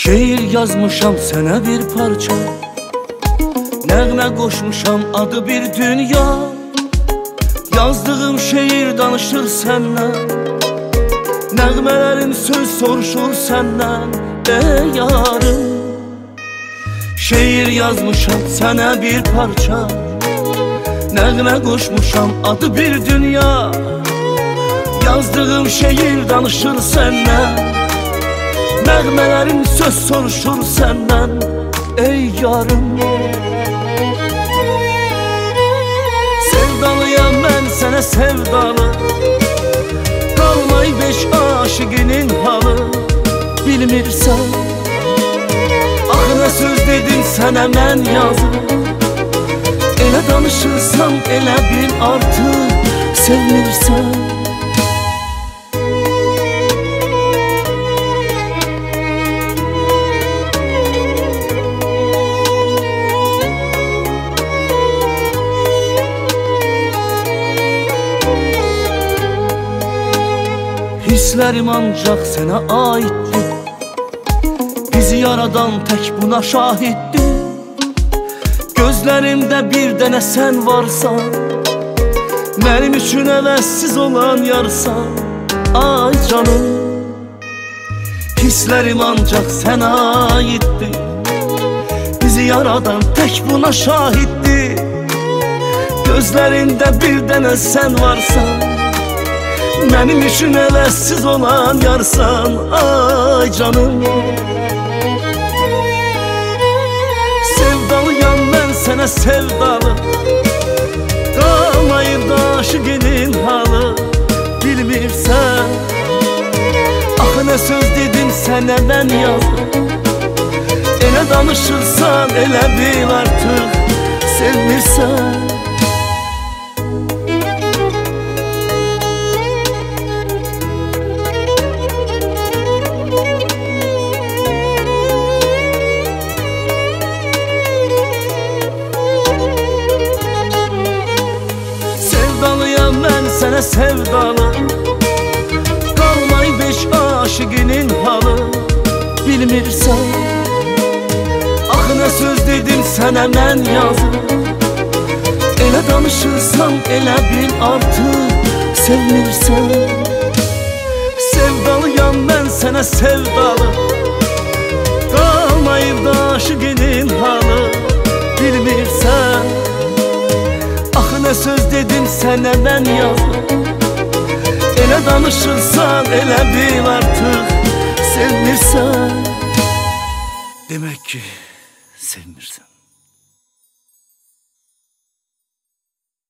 Şeir yazmışam sənə bir parça, nəğmə qoşmuşam adı bir dünya. Yazdığım şeir danışır səndən, nəğmələrim söz soruşur səndən. Ey yarım, şeir yazmışam sənə bir parça, nəğmə qoşmuşam adı bir dünya. Yazdığım şeir danışır səndən, nəğmələrim söz soruşur səndən. Ey yarım, sevdalıyam mən sənə sevdalı, qalmay beş aşıqinin halı. Bilmirsən, axı nə söz dedim sənə mən yazım. Elə danışırsan elə bil artıq sevmirsən. Hislərim ancaq sənə aiddir, bizi yaradan tək buna şahiddir. Gözlərimdə bir dənə sən varsan, mənim üçün əvəzsiz olan yarsan. Ay canım, hislərim ancaq sənə aiddir, bizi yaradan tək buna şahiddir. Gözlərində bir dənə sən varsan, mənim üçün əvəzsiz olan yarsan. Ay canım, sevdalıyam mən sənə sevdalı, qalmayıb da aşıqinin halı. Bilmirsən, axı nə söz dedim sənə mən yazdım. Elə danışırsan elə bil artıq sevmirsən. Sevdalıyam mən sənə sevdalı, qalmay beş aşıqinin halı. Bilmirsən, axı nə söz dedim sənə mən yazım. Elə danışırsan elə bil artıq sevmirsən. Sevdalıyam mən sənə sevdalı, qalmayıb da aşıqinin halı. Bilmirsən, axı nə söz dedim sənə mən yazdım. Elə danışırsan elə bil artıq sevmirsən. Demək ki sevmirsən.